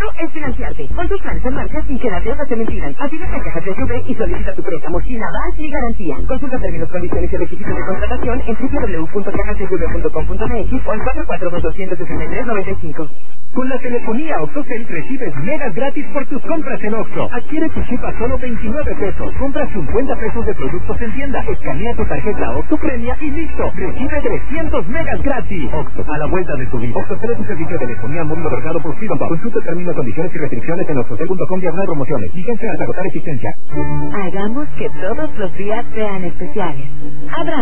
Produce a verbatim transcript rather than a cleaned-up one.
Primero es financiarte. Pon tus planes en marcha sin que las deudas te mencionen. Activa en Caja T S V y solicita tu préstamo sin aval ni garantía. Consulta términos, condiciones y requisitos de contratación en doble u doble u doble u punto caja t s v punto com punto m x o al cuatro cuatro dos, dos seis tres, nueve cinco. Con la telefonía OxxoCell recibes megas gratis por tus compras en Oxxo. Adquiere tu chip a solo veintinueve pesos. Compra cincuenta pesos de productos en tienda. Escanea tu tarjeta Oxxo Premia y listo. Recibe trescientos megas gratis. Oxxo, a la vuelta de tu vida. OxxoCell es un servicio de telefonía móvil otorgado por Freedom. Consulta términos, condiciones y restricciones en oxxocell punto com diagonal promociones. Vigencia hasta agotar existencia. Hagamos que todos los días sean especiales. Abra